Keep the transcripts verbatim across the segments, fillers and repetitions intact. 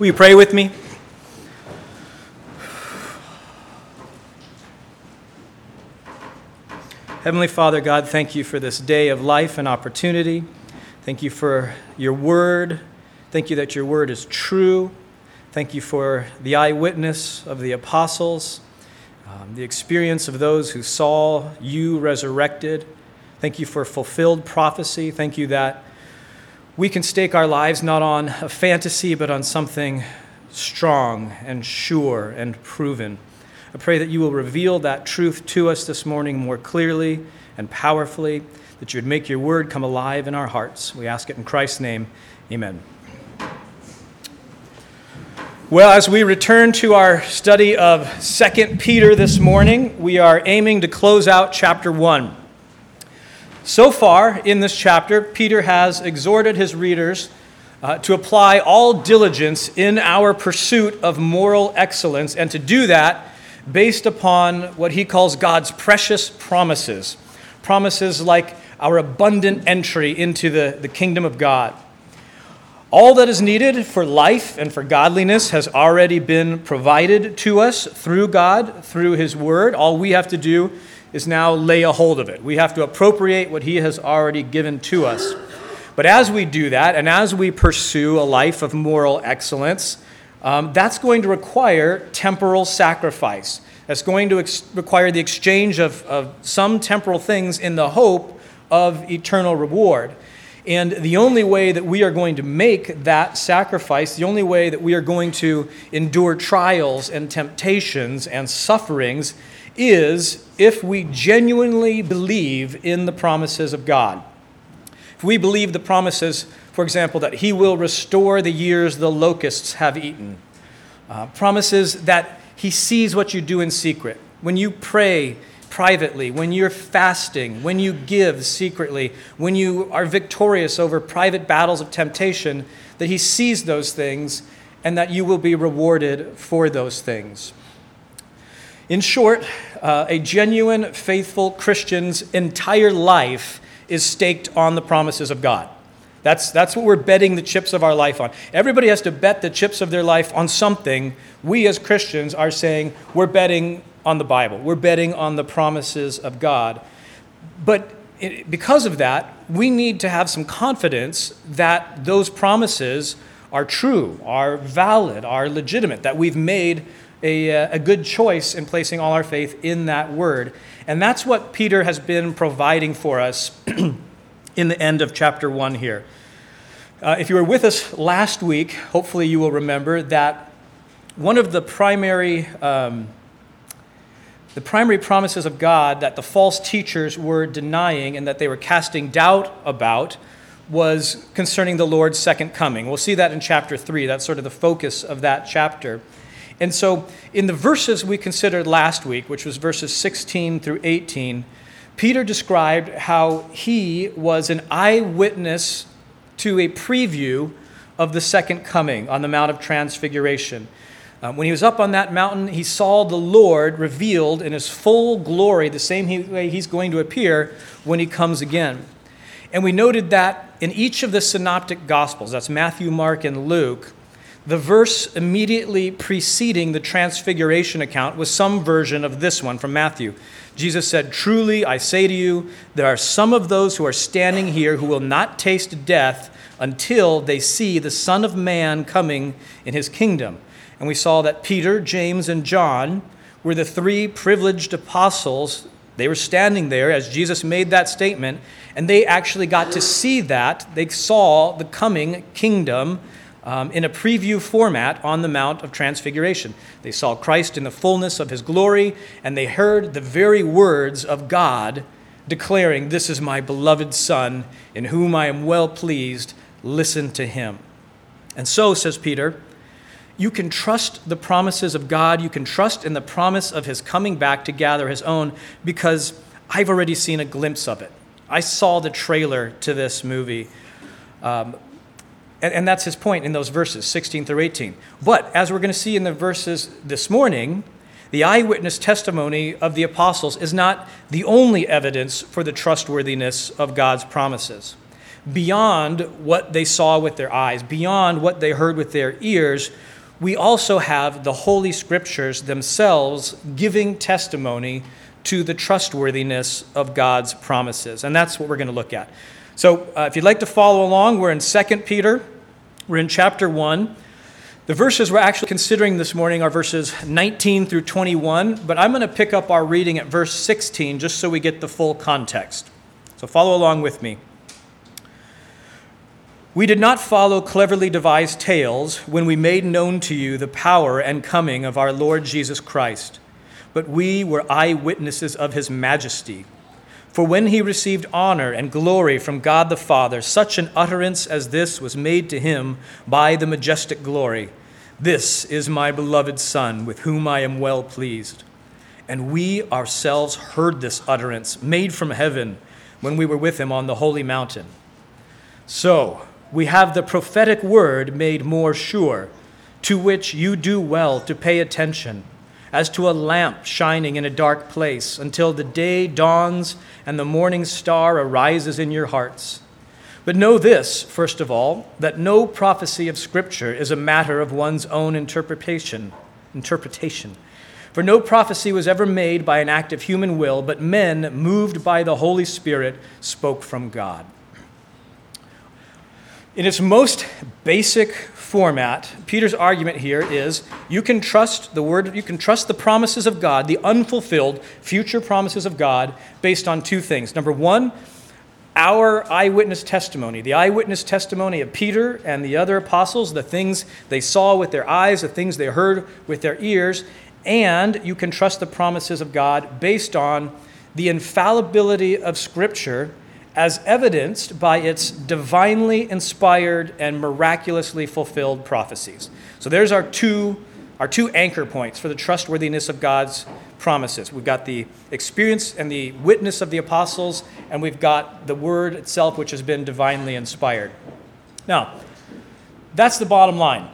Will you pray with me? Heavenly Father, God, thank you for this day of life and opportunity. Thank you for your word. Thank you that your word is true. Thank you for the eyewitness of the apostles, um, the experience of those who saw you resurrected. Thank you for fulfilled prophecy. Thank you that we can stake our lives not on a fantasy, but on something strong and sure and proven. I pray that you will reveal that truth to us this morning more clearly and powerfully, that you would make your word come alive in our hearts. We ask it in Christ's name. Amen. Well, as we return to our study of Second Peter this morning, we are aiming to close out chapter one. So far in this chapter, Peter has exhorted his readers uh, to apply all diligence in our pursuit of moral excellence, and to do that based upon what he calls God's precious promises. Promises like our abundant entry into the, the kingdom of God. All that is needed for life and for godliness has already been provided to us through God, through his word. All we have to do is now lay a hold of it. We have to appropriate what he has already given to us. But as we do that, and as we pursue a life of moral excellence, um, that's going to require temporal sacrifice. That's going to ex- require the exchange of, of some temporal things in the hope of eternal reward. And the only way that we are going to make that sacrifice, the only way that we are going to endure trials and temptations and sufferings, is if we genuinely believe in the promises of God. If we believe the promises, for example, that he will restore the years the locusts have eaten, uh, promises that he sees what you do in secret, when you pray privately, when you're fasting, when you give secretly, when you are victorious over private battles of temptation, that he sees those things and that you will be rewarded for those things. In short, uh, a genuine, faithful Christian's entire life is staked on the promises of God. That's, that's what we're betting the chips of our life on. Everybody has to bet the chips of their life on something. We as Christians are saying we're betting on the Bible. We're betting on the promises of God. But it, because of that, we need to have some confidence that those promises are true, are valid, are legitimate, that we've made A, a good choice in placing all our faith in that word. And that's what Peter has been providing for us in the end of chapter one here. Uh, if you were with us last week, hopefully you will remember that one of the primary, um, the primary promises of God that the false teachers were denying and that they were casting doubt about was concerning the Lord's second coming. We'll see that in chapter three. That's sort of the focus of that chapter. And so in the verses we considered last week, which was verses sixteen through eighteen, Peter described how he was an eyewitness to a preview of the second coming on the Mount of Transfiguration. Um, when he was up on that mountain, he saw the Lord revealed in his full glory, the same way he's going to appear when he comes again. And we noted that in each of the synoptic gospels, that's Matthew, Mark, and Luke, the verse immediately preceding the transfiguration account was some version of this one from Matthew. Jesus said, "Truly, I say to you, there are some of those who are standing here who will not taste death until they see the Son of Man coming in his kingdom." And we saw that Peter, James, and John were the three privileged apostles. They were standing there as Jesus made that statement, and they actually got to see that. They saw the coming kingdom Um, in a preview format on the Mount of Transfiguration. They saw Christ in the fullness of his glory, and they heard the very words of God declaring, "This is my beloved Son, in whom I am well pleased. Listen to him." And so, says Peter, you can trust the promises of God. You can trust in the promise of his coming back to gather his own, because I've already seen a glimpse of it. I saw the trailer to this movie. Um, And, and that's his point in those verses, sixteen through eighteen. But as we're going to see in the verses this morning, the eyewitness testimony of the apostles is not the only evidence for the trustworthiness of God's promises. beyond what they saw with their eyes, beyond what they heard with their ears, we also have the Holy Scriptures themselves giving testimony to the trustworthiness of God's promises. And that's what we're going to look at. So uh, if you'd like to follow along, we're in Second Peter. We're in chapter one. The verses we're actually considering this morning are verses nineteen through twenty-one, but I'm going to pick up our reading at verse sixteen just so we get the full context. So follow along with me. We did not follow cleverly devised tales when we made known to you the power and coming of our Lord Jesus Christ, but we were eyewitnesses of his majesty. For when he received honor and glory from God the Father, such an utterance as this was made to him by the majestic glory. This is my beloved Son, with whom I am well pleased. And we ourselves heard this utterance made from heaven when we were with him on the holy mountain. So we have the prophetic word made more sure, to which you do well to pay attention, as to a lamp shining in a dark place, until the day dawns and the morning star arises in your hearts. But know this, first of all, that no prophecy of Scripture is a matter of one's own interpretation. Interpretation. For no prophecy was ever made by an act of human will, but men, moved by the Holy Spirit, spoke from God. In its most basic format, Peter's argument here is you can trust the word, you can trust the promises of God, the unfulfilled future promises of God, based on two things. Number one, our eyewitness testimony, the eyewitness testimony of Peter and the other apostles, the things they saw with their eyes, the things they heard with their ears, and you can trust the promises of God based on the infallibility of Scripture as evidenced by its divinely inspired and miraculously fulfilled prophecies. So there's our two, our two anchor points for the trustworthiness of God's promises. We've got the experience and the witness of the apostles, and we've got the word itself, which has been divinely inspired. Now, that's the bottom line.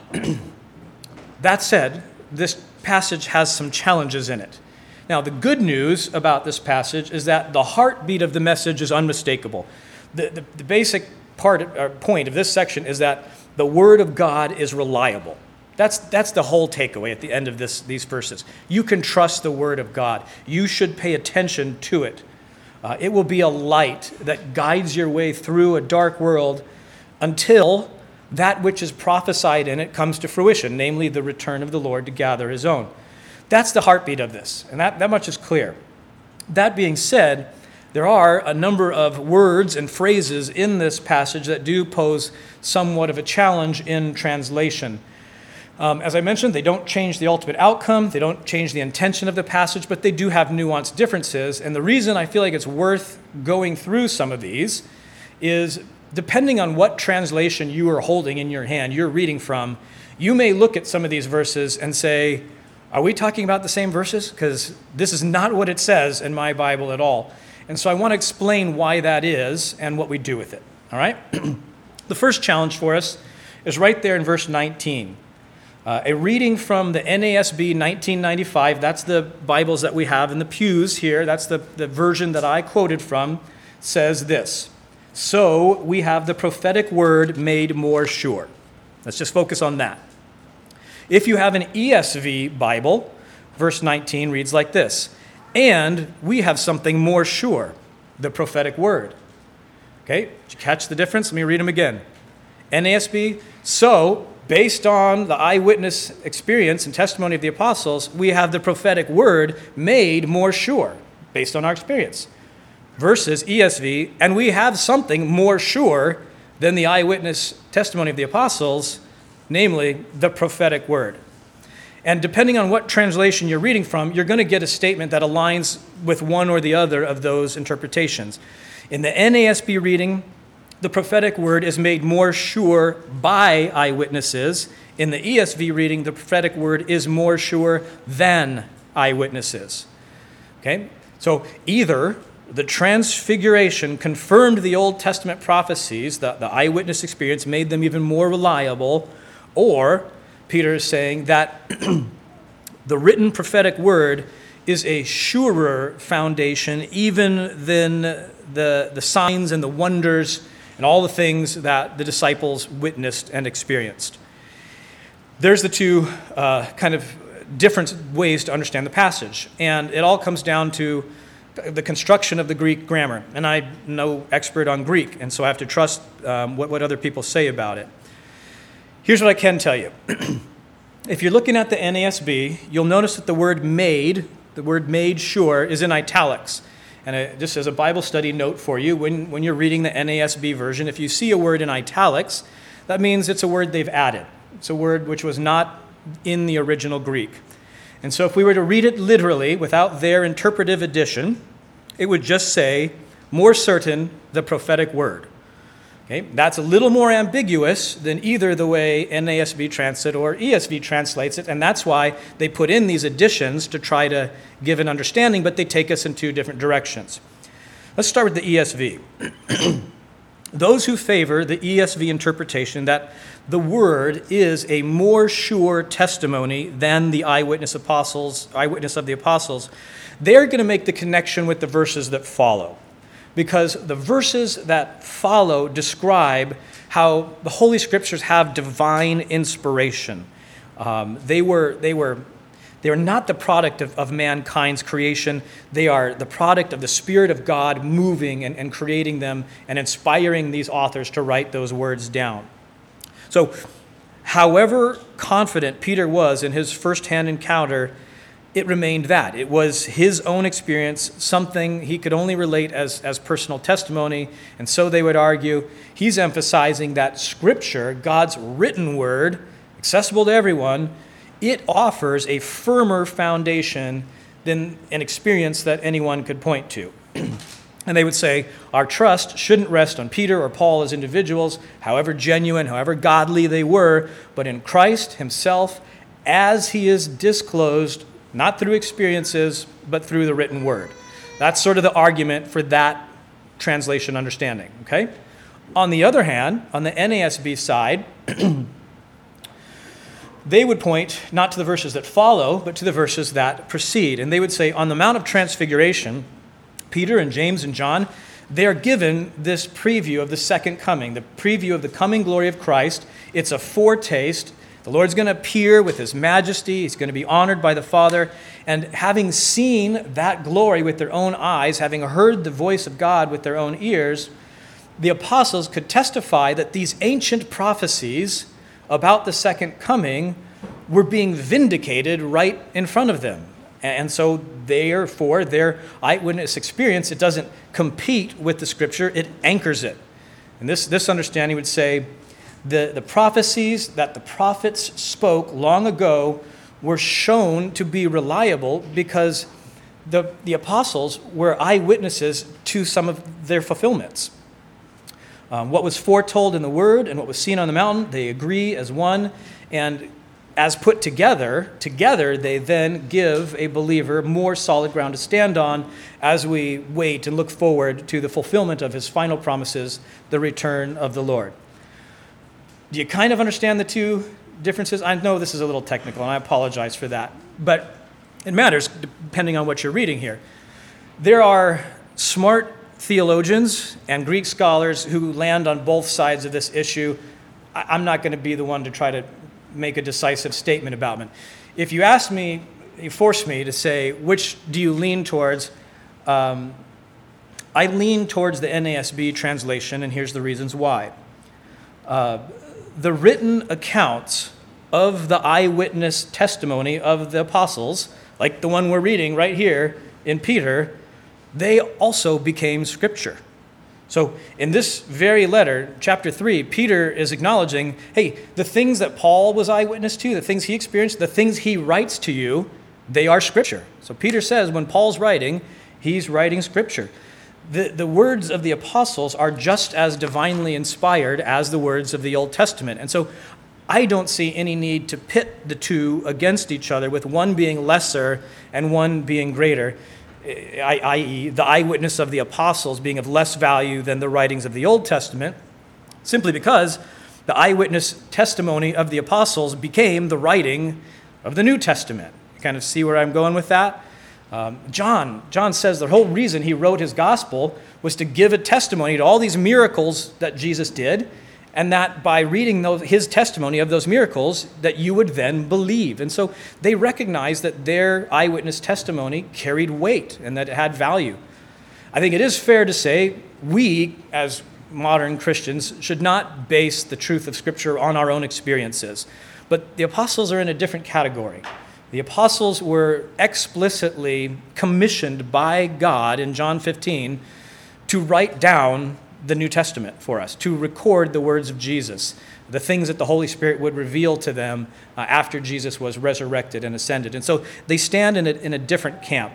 That said, this passage has some challenges in it. Now, the good news about this passage is that the heartbeat of the message is unmistakable. The, the, the basic part or point of this section is that the Word of God is reliable. That's, that's the whole takeaway at the end of this, these verses. You can trust the Word of God. You should pay attention to it. Uh, it will be a light that guides your way through a dark world until that which is prophesied in it comes to fruition, namely the return of the Lord to gather his own. That's the heartbeat of this, and that, that much is clear. That being said, there are a number of words and phrases in this passage that do pose somewhat of a challenge in translation. Um, as I mentioned, they don't change the ultimate outcome, they don't change the intention of the passage, but they do have nuanced differences. And the reason I feel like it's worth going through some of these is depending on what translation you are holding in your hand, you're reading from, you may look at some of these verses and say, are we talking about the same verses? Because this is not what it says in my Bible at all. And so I want to explain why that is and what we do with it. All right? The first challenge for us is right there in verse nineteen. Uh, a reading from the N A S B nineteen ninety-five, that's the Bibles that we have in the pews here, that's the, the version that I quoted from, says this: so we have the prophetic word made more sure. Let's just focus on that. If you have an E S V Bible, verse nineteen reads like this: and we have something more sure, the prophetic word. Okay, did you catch the difference? Let me read them again. N A S B, so based on the eyewitness experience and testimony of the apostles, we have the prophetic word made more sure, based on our experience. Versus E S V, and we have something more sure than the eyewitness testimony of the apostles, namely the prophetic word. And depending on what translation you're reading from, you're going to get a statement that aligns with one or the other of those interpretations. In the N A S B reading, the prophetic word is made more sure by eyewitnesses. In the E S V reading, the prophetic word is more sure than eyewitnesses. Okay? So either the transfiguration confirmed the Old Testament prophecies, the, the eyewitness experience made them even more reliable, or Peter is saying that the written prophetic word is a surer foundation even than the, the signs and the wonders and all the things that the disciples witnessed and experienced. There's the two uh, kind of different ways to understand the passage, and it all comes down to the construction of the Greek grammar. And I'm no expert on Greek, and so I have to trust um, what, what other people say about it. Here's what I can tell you. If you're looking at the N A S B, you'll notice that the word made, the word made sure, is in italics. And it, just as a Bible study note for you, when, when you're reading the N A S B version, if you see a word in italics, that means it's a word they've added. It's a word which was not in the original Greek. And so if we were to read it literally without their interpretive addition, it would just say, more certain, the prophetic word. Okay, that's a little more ambiguous than either the way N A S B translates it or E S V translates it, and that's why they put in these additions to try to give an understanding, but they take us in two different directions. Let's start with the E S V. Those who favor the E S V interpretation that the word is a more sure testimony than the eyewitness apostles, eyewitness of the apostles, they're going to make the connection with the verses that follow. Because the verses that follow describe how the Holy Scriptures have divine inspiration. Um, they were they were they are not the product of, of mankind's creation. They are the product of the Spirit of God moving and, and creating them and inspiring these authors to write those words down. So, however confident Peter was in his firsthand encounter, it remained that. It was his own experience, something he could only relate as, as personal testimony, and so they would argue. He's emphasizing that Scripture, God's written word, accessible to everyone, it offers a firmer foundation than an experience that anyone could point to. And they would say, our trust shouldn't rest on Peter or Paul as individuals, however genuine, however godly they were, but in Christ himself as he is disclosed, not through experiences, but through the written word. That's sort of the argument for that translation understanding, okay? On the other hand, on the N A S B side, they would point not to the verses that follow, but to the verses that precede. And they would say, on the Mount of Transfiguration, Peter and James and John, they are given this preview of the second coming, the preview of the coming glory of Christ. It's a foretaste. The Lord's going to appear with his majesty. He's going to be honored by the Father. And having seen that glory with their own eyes, having heard the voice of God with their own ears, the apostles could testify that these ancient prophecies about the second coming were being vindicated right in front of them. And so therefore, their eyewitness experience, it doesn't compete with the Scripture, it anchors it. And this, this understanding would say the, the prophecies that the prophets spoke long ago were shown to be reliable because the, the apostles were eyewitnesses to some of their fulfillments. Um, what was foretold in the Word and what was seen on the mountain, they agree as one. And as put together, together they then give a believer more solid ground to stand on as we wait and look forward to the fulfillment of his final promises, the return of the Lord. Do you kind of understand the two differences? I know this is a little technical, and I apologize for that. But it matters depending on what you're reading here. There are smart theologians and Greek scholars who land on both sides of this issue. I'm not going to be the one to try to make a decisive statement about it. If you ask me, you force me to say, which do you lean towards? Um, I lean towards the N A S B translation, and here's the reasons why. Uh, the written accounts of the eyewitness testimony of the apostles, like the one we're reading right here in Peter, they also became Scripture. So in this very letter, chapter three, Peter is acknowledging, hey, the things that Paul was eyewitness to, the things he experienced, the things he writes to you, they are Scripture. So Peter says when Paul's writing, he's writing Scripture. The, the words of the apostles are just as divinely inspired as the words of the Old Testament. And so I don't see any need to pit the two against each other, with one being lesser and one being greater, that is, the eyewitness of the apostles being of less value than the writings of the Old Testament, simply because the eyewitness testimony of the apostles became the writing of the New Testament. You kind of see where I'm going with that? Um, John, John says the whole reason he wrote his gospel was to give a testimony to all these miracles that Jesus did, and that by reading those, his testimony of those miracles, that you would then believe. And so they recognized that their eyewitness testimony carried weight and that it had value. I think it is fair to say we, as modern Christians, should not base the truth of Scripture on our own experiences. But the apostles are in a different category. The apostles were explicitly commissioned by God in John fifteen to write down the New Testament for us, to record the words of Jesus, the things that the Holy Spirit would reveal to them uh, after Jesus was resurrected and ascended. And so they stand in a, in a different camp.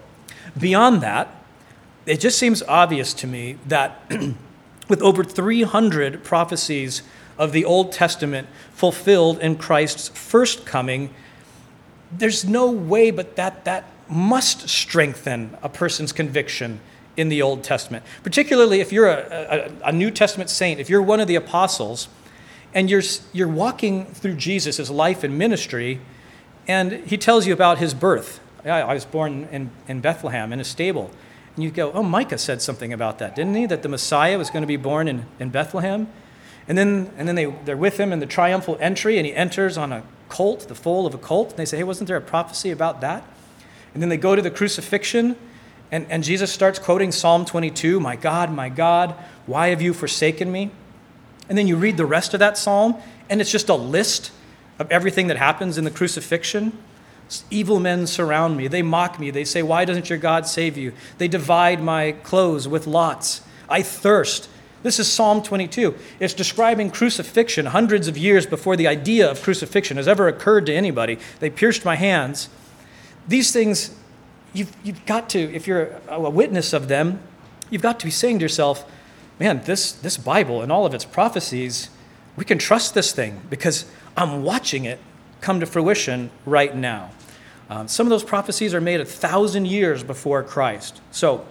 Beyond that, it just seems obvious to me that with over three hundred prophecies of the Old Testament fulfilled in Christ's first coming, there's no way but that that must strengthen a person's conviction in the Old Testament. Particularly if you're a, a, a New Testament saint, if you're one of the apostles, and you're, you're walking through Jesus' life and ministry, and he tells you about his birth. I, I was born in, in Bethlehem in a stable. And you go, oh, Micah said something about that, didn't he? That the Messiah was going to be born in, in Bethlehem. And then and then they, they're with him in the triumphal entry, and he enters on a colt, the foal of a colt. And they say, hey, wasn't there a prophecy about that? And then they go to the crucifixion, and, and Jesus starts quoting Psalm twenty-two, my God, my God, why have you forsaken me? And then you read the rest of that psalm, and it's just a list of everything that happens in the crucifixion. Evil men surround me. They mock me. They say, why doesn't your God save you? They divide my clothes with lots. I thirst. This is Psalm twenty-two. It's describing crucifixion hundreds of years before the idea of crucifixion has ever occurred to anybody. They pierced my hands. These things, you've, you've got to, if you're a witness of them, you've got to be saying to yourself, man, this, this Bible and all of its prophecies, we can trust this thing because I'm watching it come to fruition right now. Um, some of those prophecies are made a thousand years before Christ. So,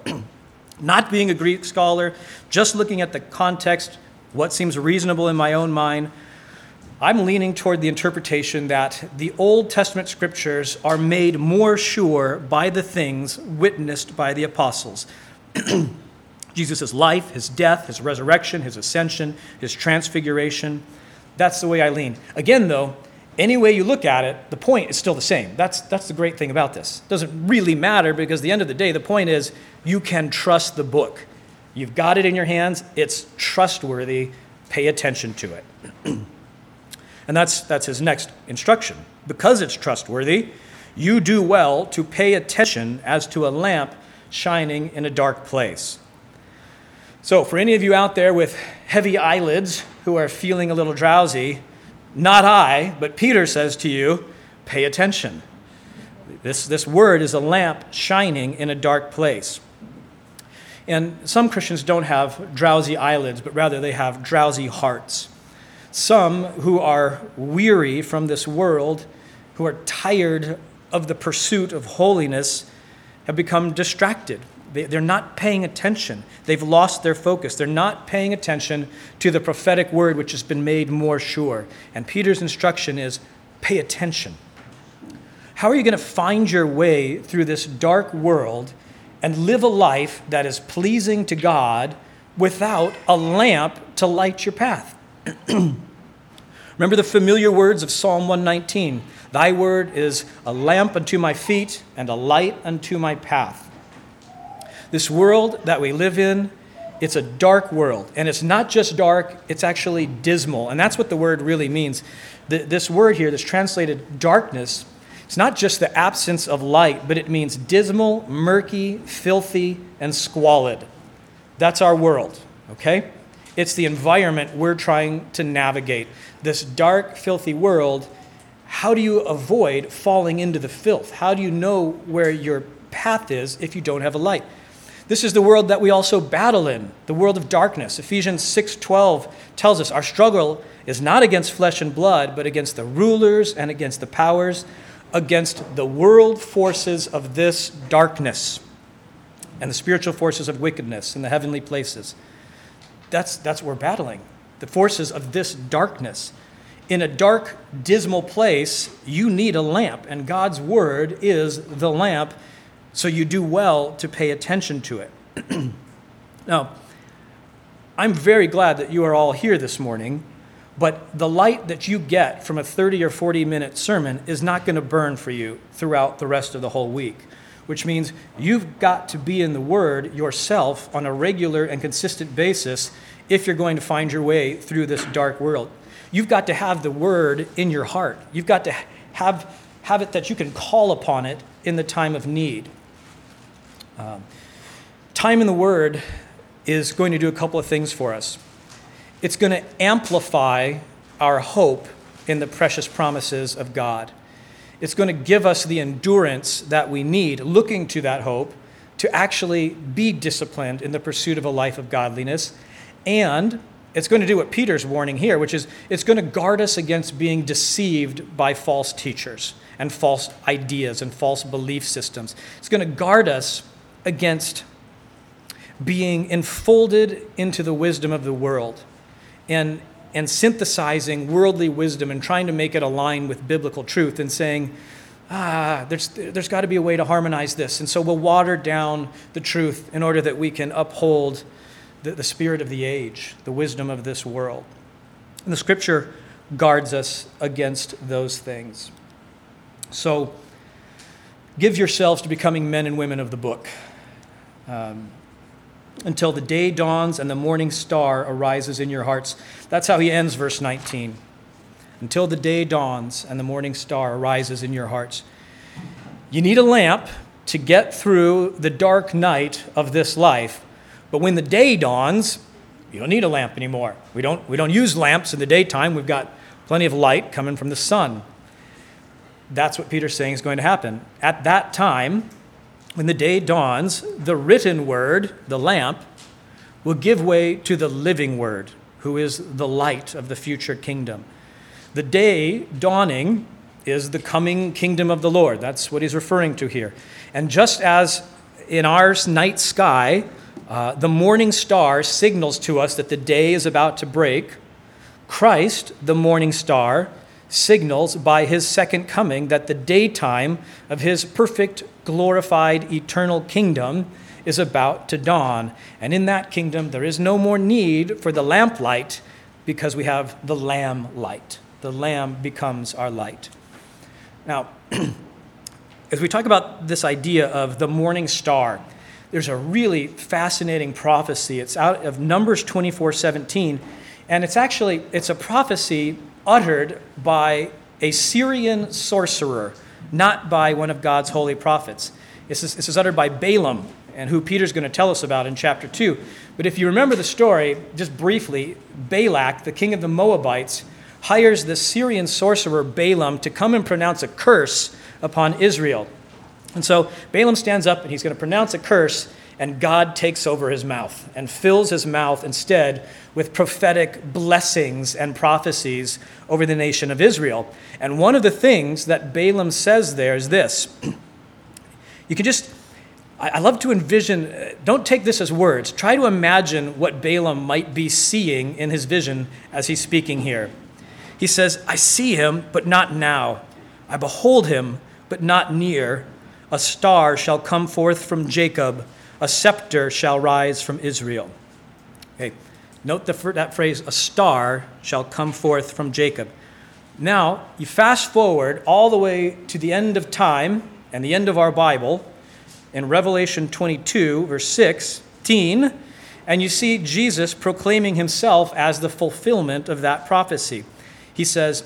not being a Greek scholar, just looking at the context, what seems reasonable in my own mind, I'm leaning toward the interpretation that the Old Testament scriptures are made more sure by the things witnessed by the apostles. Jesus' life, his death, his resurrection, his ascension, his transfiguration. That's the way I lean. Again, though, any way you look at it, the point is still the same. That's, that's the great thing about this. It doesn't really matter because at the end of the day, the point is you can trust the book. You've got it in your hands. It's trustworthy. Pay attention to it. And that's, that's his next instruction. Because it's trustworthy, you do well to pay attention as to a lamp shining in a dark place. So for any of you out there with heavy eyelids who are feeling a little drowsy, not I, but Peter says to you, pay attention. This, this word is a lamp shining in a dark place. And some Christians don't have drowsy eyelids, but rather they have drowsy hearts. Some who are weary from this world, who are tired of the pursuit of holiness, have become distracted. They, they're not paying attention. They've lost their focus. They're not paying attention to the prophetic word which has been made more sure. And Peter's instruction is, pay attention. How are you going to find your way through this dark world and live a life that is pleasing to God without a lamp to light your path? Remember the familiar words of Psalm one nineteen. Thy word is a lamp unto my feet and a light unto my path. This world that we live in, it's a dark world. And it's not just dark, it's actually dismal. And that's what the word really means. This word here, that's translated darkness, it's not just the absence of light, but it means dismal, murky, filthy, and squalid. That's our world, okay? It's the environment we're trying to navigate. This dark, filthy world, how do you avoid falling into the filth? How do you know where your path is if you don't have a light? This is the world that we also battle in, the world of darkness. Ephesians six twelve tells us our struggle is not against flesh and blood, but against the rulers and against the powers, against the world forces of this darkness and the spiritual forces of wickedness in the heavenly places. That's, that's what we're battling, the forces of this darkness. In a dark, dismal place, you need a lamp, and God's word is the lamp So you do well to pay attention to it. Now, I'm very glad that you are all here this morning, but the light that you get from a thirty or forty minute sermon is not going to burn for you throughout the rest of the whole week, which means you've got to be in the Word yourself on a regular and consistent basis if you're going to find your way through this dark world. You've got to have the Word in your heart. You've got to have, have it that you can call upon it in the time of need. Um, time in the Word is going to do a couple of things for us. It's going to amplify our hope in the precious promises of God. It's going to give us the endurance that we need, looking to that hope, to actually be disciplined in the pursuit of a life of godliness. And it's going to do what Peter's warning here, which is it's going to guard us against being deceived by false teachers and false ideas and false belief systems. It's going to guard us against being enfolded into the wisdom of the world and, and synthesizing worldly wisdom and trying to make it align with biblical truth and saying, ah, there's, there's got to be a way to harmonize this. And so we'll water down the truth in order that we can uphold the, the spirit of the age, the wisdom of this world. And the Scripture guards us against those things. So give yourselves to becoming men and women of the book. Um, until the day dawns and the morning star arises in your hearts. That's how he ends verse nineteen. Until the day dawns and the morning star arises in your hearts. You need a lamp to get through the dark night of this life, but when the day dawns, you don't need a lamp anymore. We don't, we don't use lamps in the daytime. We've got plenty of light coming from the sun. That's what Peter's saying is going to happen. At that time, when the day dawns, the written word, the lamp, will give way to the living word, who is the light of the future kingdom. The day dawning is the coming kingdom of the Lord. That's what he's referring to here. And just as in our night sky, uh, the morning star signals to us that the day is about to break, Christ, the morning star, signals by his second coming that the daytime of his perfect, glorified, eternal kingdom is about to dawn. And in that kingdom, there is no more need for the lamplight because we have the Lamb light. The Lamb becomes our light. Now, as we talk about this idea of the morning star, there's a really fascinating prophecy. It's out of Numbers twenty-four seventeen, and it's actually, it's a prophecy uttered by a Syrian sorcerer, not by one of God's holy prophets. This is, this is uttered by Balaam, and who Peter's going to tell us about in chapter two. But if you remember the story, just briefly, Balak, the king of the Moabites, hires the Syrian sorcerer Balaam to come and pronounce a curse upon Israel. And so Balaam stands up and he's going to pronounce a curse, and God takes over his mouth and fills his mouth instead with prophetic blessings and prophecies over the nation of Israel. And one of the things that Balaam says there is this. You can just, I love to envision, don't take this as words. Try to imagine what Balaam might be seeing in his vision as he's speaking here. He says, I see him, but not now. I behold him, but not near. A star shall come forth from Jacob. A scepter shall rise from Israel. Okay, note the, that phrase, a star shall come forth from Jacob. Now, you fast forward all the way to the end of time and the end of our Bible in Revelation twenty-two, verse sixteen, and you see Jesus proclaiming himself as the fulfillment of that prophecy. He says,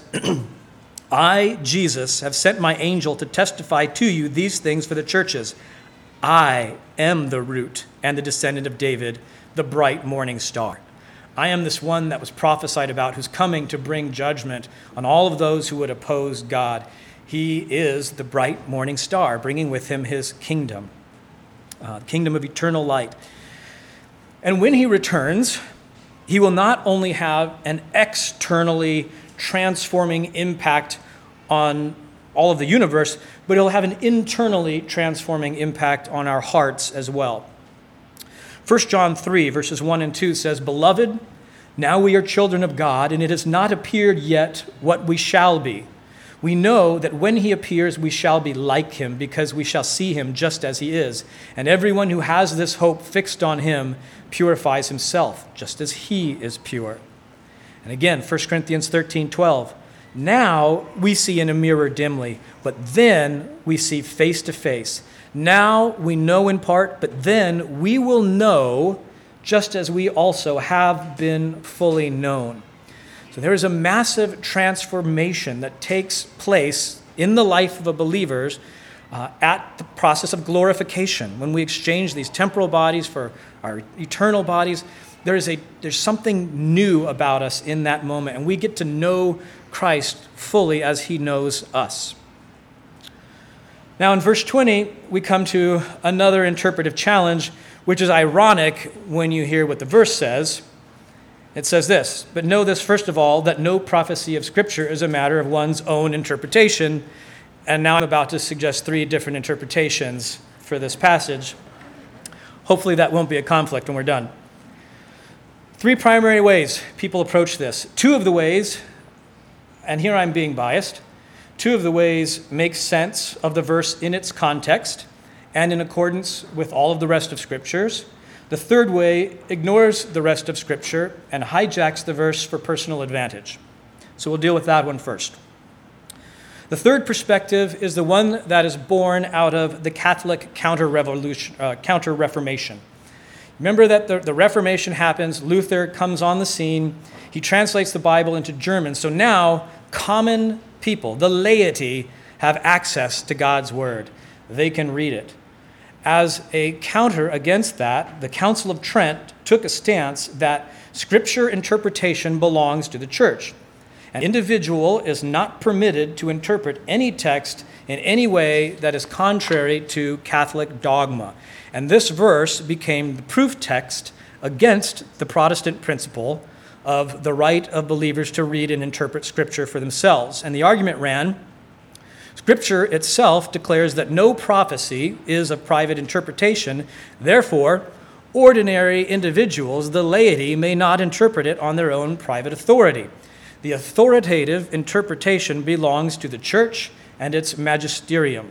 I, Jesus, have sent my angel to testify to you these things for the churches. I am the root and the descendant of David, the bright morning star. I am this one that was prophesied about who's coming to bring judgment on all of those who would oppose God. He is the bright morning star, bringing with him his kingdom, uh, kingdom of eternal light. And when he returns, he will not only have an externally transforming impact on all of the universe, but it'll have an internally transforming impact on our hearts as well. First John three, verses one and two says, Beloved, now we are children of God, and it has not appeared yet what we shall be. We know that when he appears, we shall be like him, because we shall see him just as he is. And everyone who has this hope fixed on him purifies himself, just as he is pure. And again, First Corinthians thirteen twelve. Now we see in a mirror dimly, but then we see face to face. Now we know in part, but then we will know just as we also have been fully known. So there is a massive transformation that takes place in the life of a believer uh, at the process of glorification. When we exchange these temporal bodies for our eternal bodies, there is a there's something new about us in that moment, and we get to know Christ fully as he knows us. Now in verse twenty, we come to another interpretive challenge, which is ironic when you hear what the verse says. It says this, "But know this first of all, that no prophecy of Scripture is a matter of one's own interpretation." And now I'm about to suggest three different interpretations for this passage. Hopefully that won't be a conflict when we're done. Three primary ways people approach this. Two of the ways, and here I'm being biased, two of the ways make sense of the verse in its context and in accordance with all of the rest of Scriptures. The third way ignores the rest of Scripture and hijacks the verse for personal advantage. So we'll deal with that one first. The third perspective is the one that is born out of the Catholic counter-revolution, uh, counter-reformation. Remember that the, the Reformation happens, Luther comes on the scene, he translates the Bible into German, so now common people, the laity, have access to God's Word. They can read it. As a counter against that, the Council of Trent took a stance that Scripture interpretation belongs to the church. An individual is not permitted to interpret any text in any way that is contrary to Catholic dogma. And this verse became the proof text against the Protestant principle of the right of believers to read and interpret Scripture for themselves. And the argument ran, Scripture itself declares that no prophecy is of private interpretation. Therefore, ordinary individuals, the laity, may not interpret it on their own private authority. The authoritative interpretation belongs to the church and its magisterium.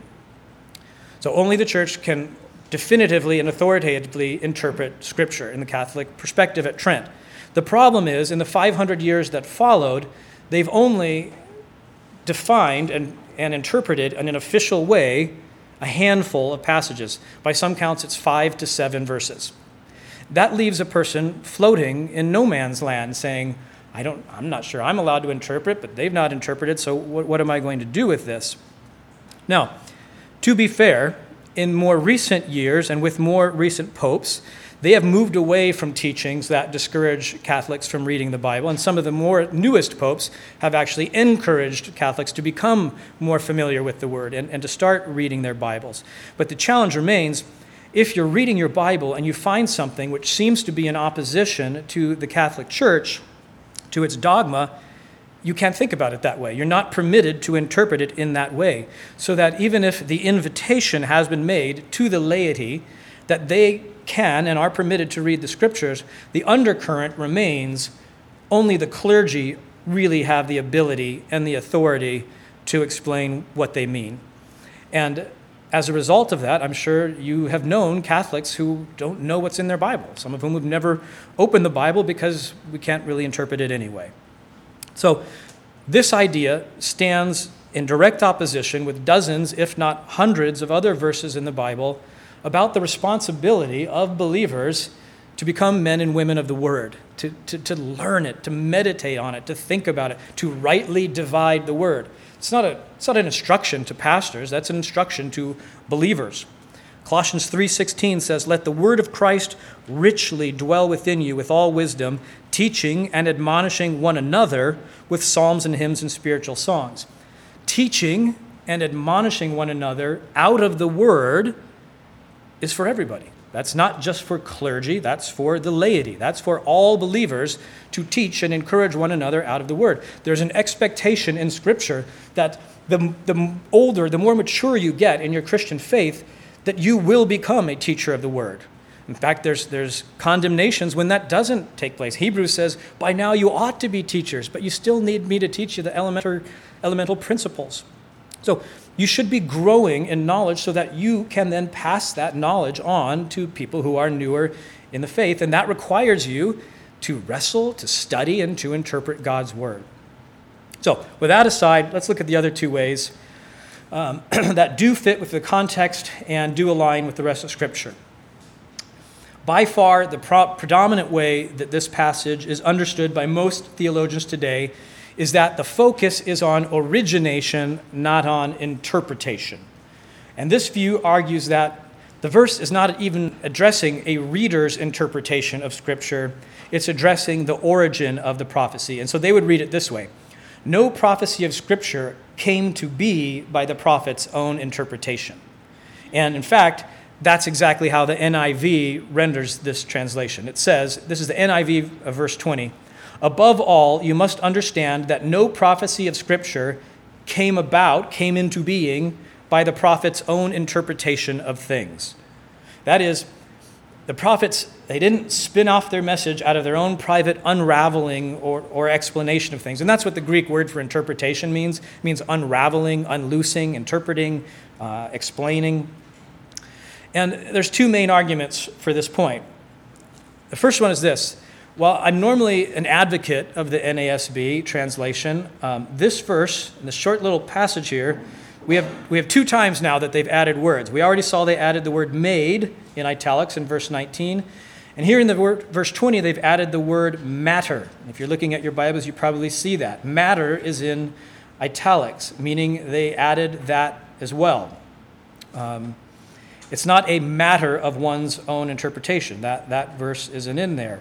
So only the church can definitively and authoritatively interpret Scripture in the Catholic perspective at Trent. The problem is, in the five hundred years that followed, they've only defined and and interpreted in an official way a handful of passages. By some counts, it's five to seven verses. That leaves a person floating in no man's land saying, I don't, I'm not sure I'm allowed to interpret, but they've not interpreted, so what, what am I going to do with this? Now, to be fair, in more recent years and with more recent popes, they have moved away from teachings that discourage Catholics from reading the Bible, and some of the more newest popes have actually encouraged Catholics to become more familiar with the Word and, and to start reading their Bibles. But the challenge remains, if you're reading your Bible and you find something which seems to be in opposition to the Catholic Church, to its dogma, you can't think about it that way. You're not permitted to interpret it in that way. So that even if the invitation has been made to the laity that they can and are permitted to read the Scriptures, the undercurrent remains only the clergy really have the ability and the authority to explain what they mean. And as a result of that, I'm sure you have known Catholics who don't know what's in their Bible, some of whom have never opened the Bible because we can't really interpret it anyway. So this idea stands in direct opposition with dozens, if not hundreds, of other verses in the Bible about the responsibility of believers to become men and women of the Word, to, to, to learn it, to meditate on it, to think about it, to rightly divide the Word. It's not a it's not an instruction to pastors, that's an instruction to believers. Colossians three sixteen says, "Let the word of Christ richly dwell within you with all wisdom, teaching and admonishing one another with psalms and hymns and spiritual songs." Teaching and admonishing one another out of the Word is for everybody. That's not just for clergy, that's for the laity. That's for all believers to teach and encourage one another out of the Word. There's an expectation in Scripture that the, the older, the more mature you get in your Christian faith, that you will become a teacher of the Word. In fact, there's, there's condemnations when that doesn't take place. Hebrews says, by now you ought to be teachers, but you still need me to teach you the elementary, elemental principles. So you should be growing in knowledge so that you can then pass that knowledge on to people who are newer in the faith, and that requires you to wrestle, to study, and to interpret God's word. So with that aside, let's look at the other two ways um, that do fit with the context and do align with the rest of Scripture. By far, the pro- predominant way that this passage is understood by most theologians today is that the focus is on origination, not on interpretation. And this view argues that the verse is not even addressing a reader's interpretation of Scripture, it's addressing the origin of the prophecy. And so they would read it this way: no prophecy of Scripture came to be by the prophet's own interpretation. And in fact, that's exactly how the N I V renders this translation. It says, this is the N I V of verse twenty, above all, you must understand that no prophecy of Scripture came about, came into being, by the prophet's own interpretation of things. That is, the prophets, they didn't spin off their message out of their own private unraveling or, or explanation of things. And that's what the Greek word for interpretation means. It means unraveling, unloosing, interpreting, uh, explaining. And there's two main arguments for this point. The first one is this. While I'm normally an advocate of the N A S B translation, um, this verse, in this short little passage here, we have we have two times now that they've added words. We already saw they added the word made in italics in verse nineteen. And here in the word, verse twenty, they've added the word matter. If you're looking at your Bibles, you probably see that. Matter is in italics, meaning they added that as well. Um, It's not a matter of one's own interpretation. That, that verse isn't in there.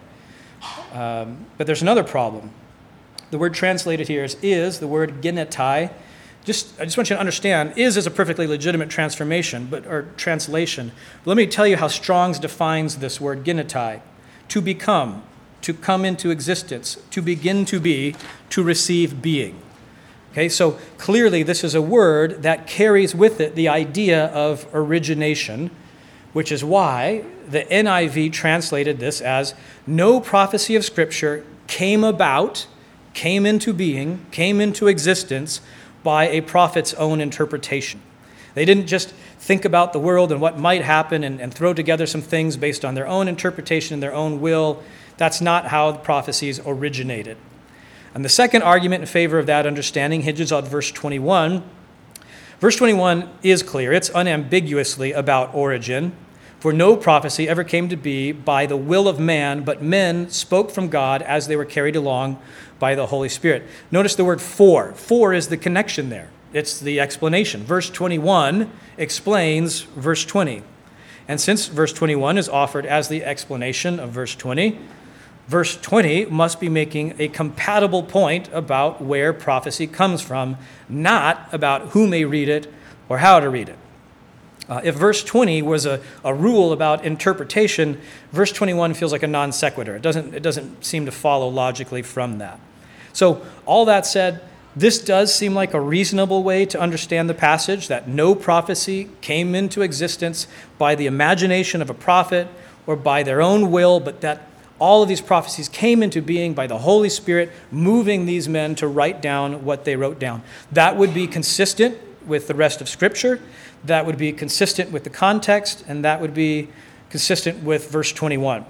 Um, but there's another problem. The word translated here is is, the word genetai. Just, I just want you to understand, is is a perfectly legitimate transformation, but or translation. But let me tell you how Strong's defines this word genetai. To become, to come into existence, to begin to be, to receive being. Okay, so clearly this is a word that carries with it the idea of origination, which is why the N I V translated this as no prophecy of Scripture came about, came into being, came into existence by a prophet's own interpretation. They didn't just think about the world and what might happen and, and throw together some things based on their own interpretation and their own will. That's not how the prophecies originated. And the second argument in favor of that understanding hinges on verse twenty-one. Verse twenty-one is clear. It's unambiguously about origin. For no prophecy ever came to be by the will of man, but men spoke from God as they were carried along by the Holy Spirit. Notice the word for. For is the connection there. It's the explanation. Verse twenty-one explains verse twenty. And since verse twenty-one is offered as the explanation of verse twenty, verse twenty must be making a compatible point about where prophecy comes from, not about who may read it or how to read it. Uh, if verse twenty was a, a rule about interpretation, verse twenty-one feels like a non sequitur. It doesn't, it doesn't seem to follow logically from that. So all that said, this does seem like a reasonable way to understand the passage, that no prophecy came into existence by the imagination of a prophet or by their own will, but that all of these prophecies came into being by the Holy Spirit moving these men to write down what they wrote down. That would be consistent with the rest of Scripture. That would be consistent with the context, and that would be consistent with verse twenty-one.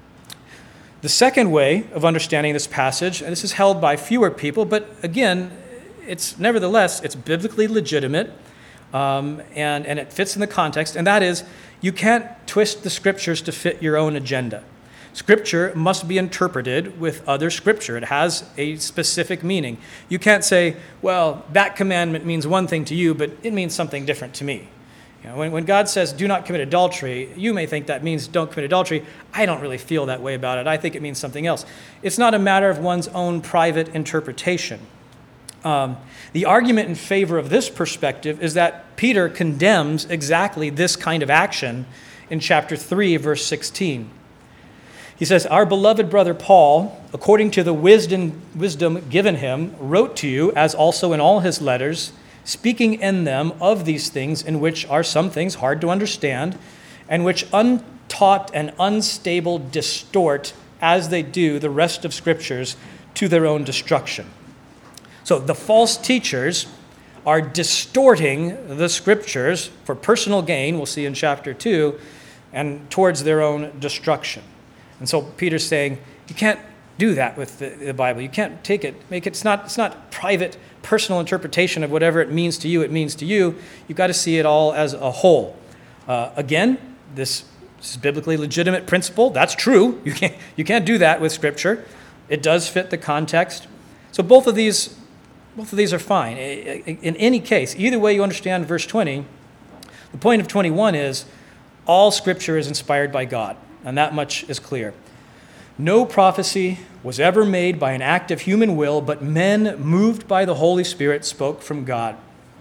The second way of understanding this passage, and this is held by fewer people, but again, it's nevertheless, it's biblically legitimate, um, and, and it fits in the context, and that is, you can't twist the Scriptures to fit your own agenda. Scripture must be interpreted with other Scripture. It has a specific meaning. You can't say, well, that commandment means one thing to you, but it means something different to me. You know, when, when God says, do not commit adultery, you may think that means don't commit adultery. I don't really feel that way about it. I think it means something else. It's not a matter of one's own private interpretation. Um, the argument in favor of this perspective is that Peter condemns exactly this kind of action in chapter three, verse sixteen. He says, our beloved brother Paul, according to the wisdom, wisdom given him, wrote to you, as also in all his letters, speaking in them of these things, in which are some things hard to understand, and which untaught and unstable distort, as they do the rest of Scriptures, to their own destruction. So the false teachers are distorting the Scriptures for personal gain, we'll see in chapter two, and towards their own destruction. And so Peter's saying, you can't do that with the, the Bible. You can't take it, make it, it's not, it's not private, personal interpretation of whatever it means to you, it means to you. You've got to see it all as a whole. Uh, again, this, this is biblically legitimate principle. That's true. You can't, you can't do that with Scripture. It does fit the context. So both of these, both of these are fine. In any case, either way you understand verse twenty, the point of twenty-one is all Scripture is inspired by God, and that much is clear. No prophecy was ever made by an act of human will, but men moved by the Holy Spirit spoke from God.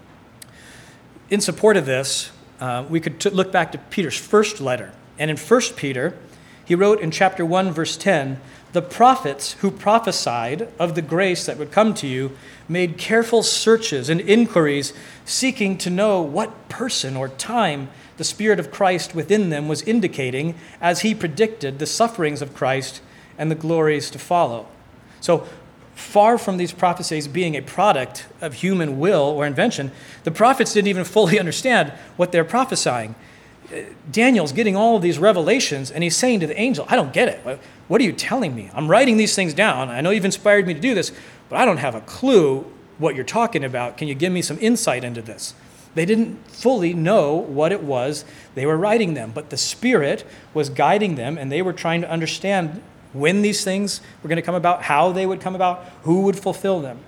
In support of this, uh, we could t- look back to Peter's first letter. And in First Peter, he wrote in chapter one, verse ten, the prophets who prophesied of the grace that would come to you made careful searches and inquiries, seeking to know what person or time the Spirit of Christ within them was indicating as he predicted the sufferings of Christ and the glories to follow. So far from these prophecies being a product of human will or invention, the prophets didn't even fully understand what they're prophesying. Daniel's getting all of these revelations, and he's saying to the angel, I don't get it. What are you telling me? I'm writing these things down. I know you've inspired me to do this, but I don't have a clue what you're talking about. Can you give me some insight into this? They didn't fully know what it was they were writing them, but the Spirit was guiding them, and they were trying to understand when these things were going to come about, how they would come about, who would fulfill them.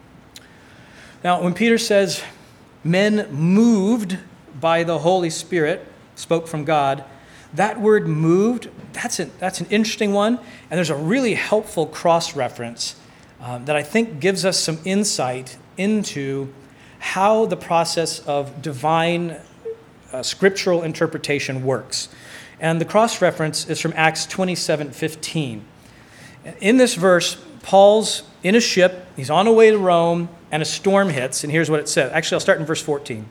Now, when Peter says, men moved by the Holy Spirit spoke from God, that word moved, that's, a, that's an interesting one, and there's a really helpful cross-reference um, that I think gives us some insight into how the process of divine uh, scriptural interpretation works. And the cross-reference is from Acts twenty-seven fifteen. In this verse, Paul's in a ship, he's on the way to Rome, and a storm hits, and here's what it says. Actually, I'll start in verse fourteen.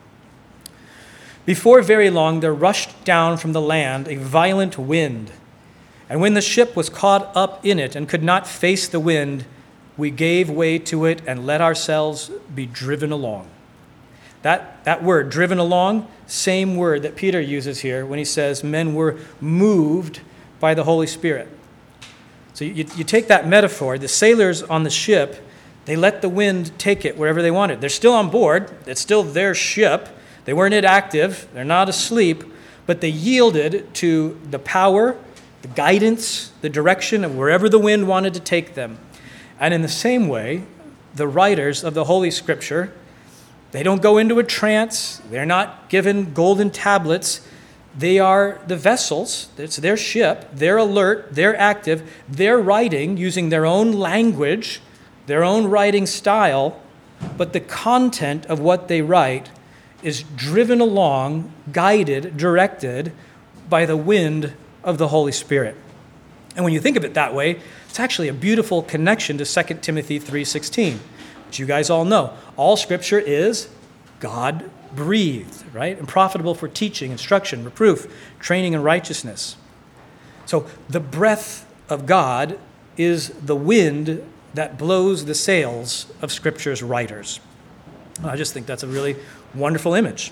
Before very long, there rushed down from the land a violent wind, and when the ship was caught up in it and could not face the wind, we gave way to it and let ourselves be driven along. That, that word, driven along, same word that Peter uses here when he says men were moved by the Holy Spirit. So you, you take that metaphor, the sailors on the ship, they let the wind take it wherever they wanted. They're still on board. It's still their ship. They weren't inactive. They're not asleep. But they yielded to the power, the guidance, the direction of wherever the wind wanted to take them. And in the same way, the writers of the Holy Scripture, they don't go into a trance. They're not given golden tablets. They are the vessels. It's their ship. They're alert. They're active. They're writing using their own language, their own writing style, but the content of what they write is driven along, guided, directed by the wind of the Holy Spirit. And when you think of it that way, it's actually a beautiful connection to Second Timothy three sixteen, which you guys all know. All Scripture is God-breathed, right? And profitable for teaching, instruction, reproof, training in righteousness. So the breath of God is the wind that blows the sails of Scripture's writers. I just think that's a really wonderful image.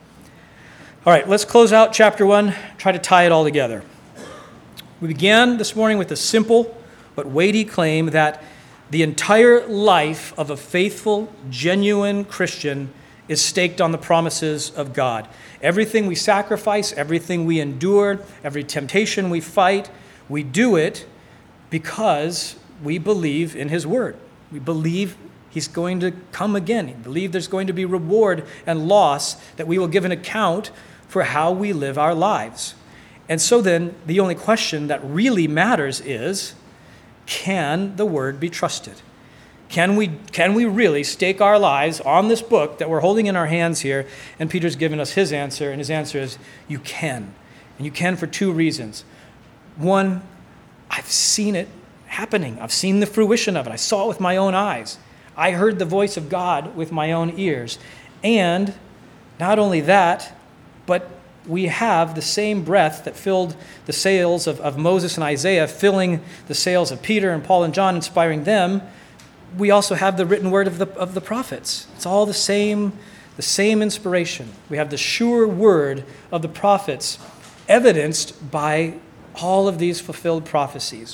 All right, let's close out chapter one, try to tie it all together. We began this morning with a simple but weighty claim that the entire life of a faithful, genuine Christian is staked on the promises of God. Everything we sacrifice, everything we endure, every temptation we fight, we do it because we believe in His Word. We believe He's going to come again. We believe there's going to be reward and loss, that we will give an account for how we live our lives. And so then, the only question that really matters is, can the Word be trusted? Can we, can we really stake our lives on this book that we're holding in our hands here? And Peter's given us his answer, and his answer is, you can. And you can for two reasons. One, I've seen it happening. I've seen the fruition of it. I saw it with my own eyes. I heard the voice of God with my own ears. And not only that, but we have the same breath that filled the sails of, of Moses and Isaiah, filling the sails of Peter and Paul and John, inspiring them. we also have the written word of the, of the prophets. It's all the same, the same inspiration. We have the sure word of the prophets evidenced by all of these fulfilled prophecies.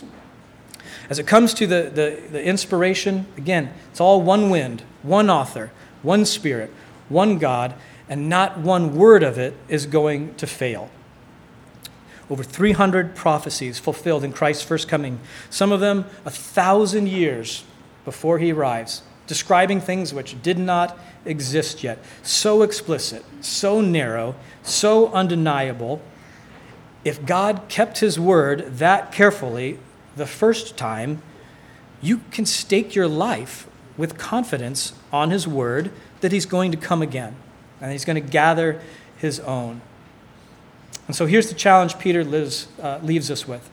As it comes to the, the, the inspiration, again, it's all one wind, one author, one Spirit, one God, and not one word of it is going to fail. Over three hundred prophecies fulfilled in Christ's first coming, some of them a thousand years before he arrives, describing things which did not exist yet. So explicit, so narrow, so undeniable. If God kept his word that carefully the first time, you can stake your life with confidence on his word that he's going to come again and he's going to gather his own. And so here's the challenge Peter lives, uh, leaves us with.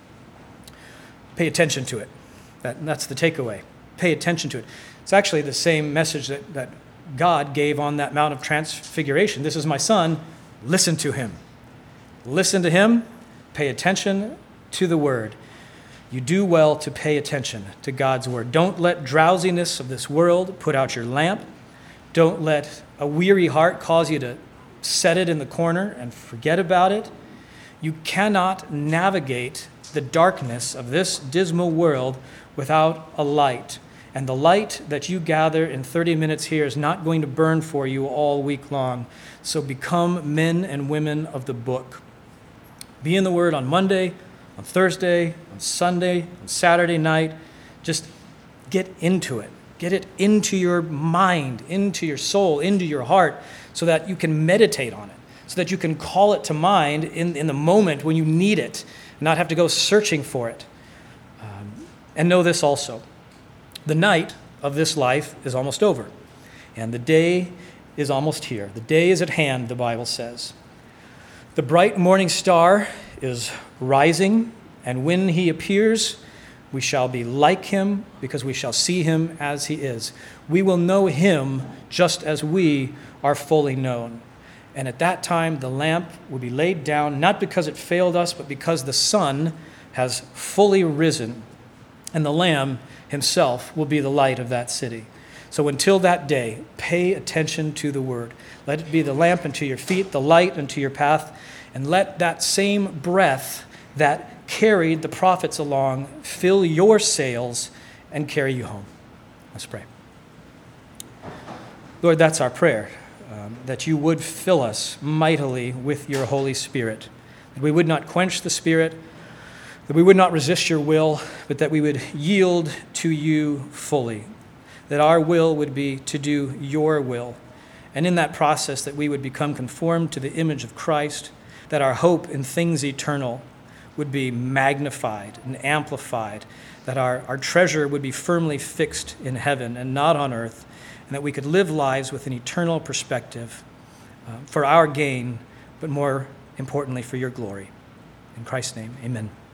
Pay attention to it. That, that's the takeaway. Pay attention to it. It's actually the same message that, that God gave on that Mount of Transfiguration. This is my son. Listen to him. Listen to him. Pay attention to the word. You do well to pay attention to God's word. Don't let drowsiness of this world put out your lamp. Don't let a weary heart cause you to set it in the corner and forget about it. You cannot navigate the darkness of this dismal world without a light. And the light that you gather in thirty minutes here is not going to burn for you all week long. So become men and women of the book. Be in the Word on Monday, on Thursday, on Sunday, on Saturday night. Just get into it. Get it into your mind, into your soul, into your heart, so that you can meditate on it, so that you can call it to mind in, in the moment when you need it, and not have to go searching for it. Um, and know this also. The night of this life is almost over, and the day is almost here. The day is at hand, the Bible says. The bright morning star is rising, and when he appears, we shall be like him because we shall see him as he is. We will know him just as we are fully known. And at that time, the lamp will be laid down, not because it failed us, but because the sun has fully risen, and the Lamb himself will be the light of that city. So until that day, pay attention to the word. Let it be the lamp unto your feet, the light unto your path, and let that same breath that carried the prophets along fill your sails and carry you home. Let's pray. Lord, that's our prayer, um, that you would fill us mightily with your Holy Spirit, that we would not quench the Spirit, that we would not resist your will, but that we would yield to you fully, that our will would be to do your will, and in that process that we would become conformed to the image of Christ, that our hope in things eternal would be magnified and amplified, that our, our treasure would be firmly fixed in heaven and not on earth, and that we could live lives with an eternal perspective uh, for our gain, but more importantly for your glory. In Christ's name, amen.